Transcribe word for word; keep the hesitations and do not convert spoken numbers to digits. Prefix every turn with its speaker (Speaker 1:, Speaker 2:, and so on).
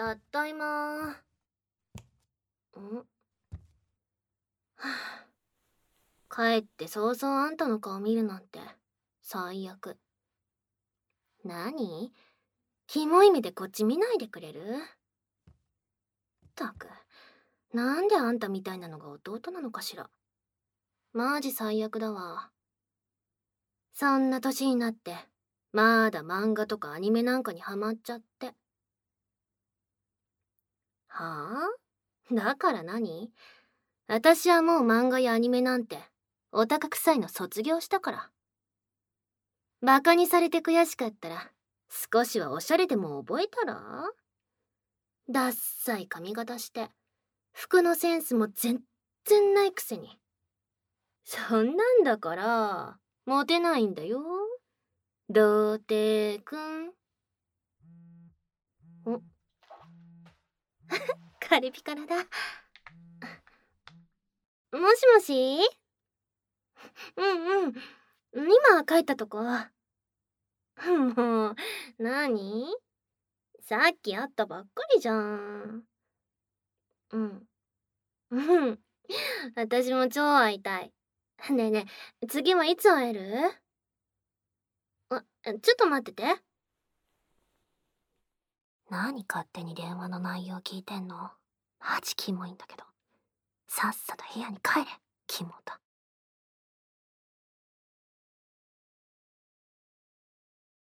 Speaker 1: たっだいま。んはあ、帰って早々あんたの顔見るなんて最悪。何？キモい目でこっち見ないでくれる？ったく、なんであんたみたいなのが弟なのかしら。マジ最悪だわ。そんな年になってまだ漫画とかアニメなんかにハマっちゃって。はあ？だから何？私はもう漫画やアニメなんてオタク臭いの卒業したから。バカにされて悔しかったら少しはおしゃれでも覚えたら？ダッサい髪型して服のセンスも全然ないくせに。そんなんだからモテないんだよ、童貞くん。おカリピカラだ。もしもし。うんうん、今帰ったとこ。もう何？さっき会ったばっかりじゃん。うんうん、私も超会いたい。ねえねえ、次はいつ会える？あ、ちょっと待ってて。何勝手に電話の内容聞いてんの？マジキモいんだけど。さっさと部屋に帰れ、キモだ。